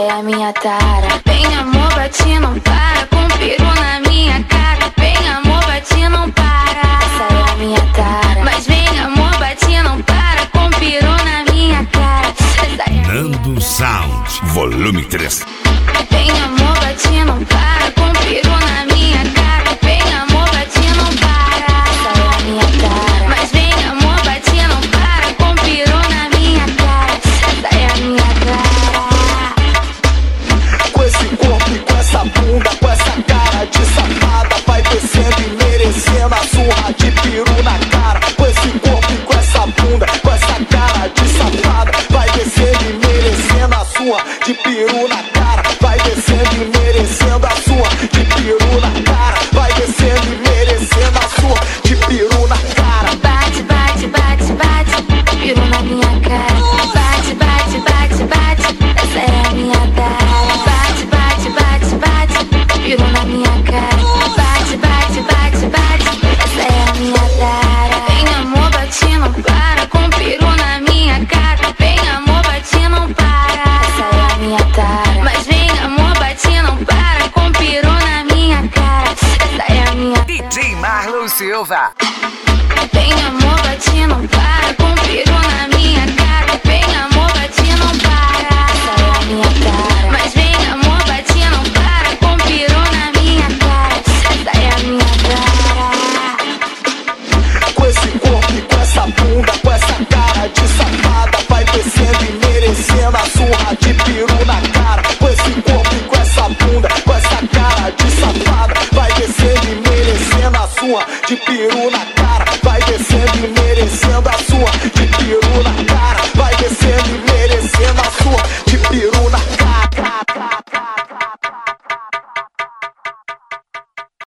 é a minha tara. Vem amor, bate, não para, com peru na minha cara. Vem amor, bate, não para. Essa é a minha tara.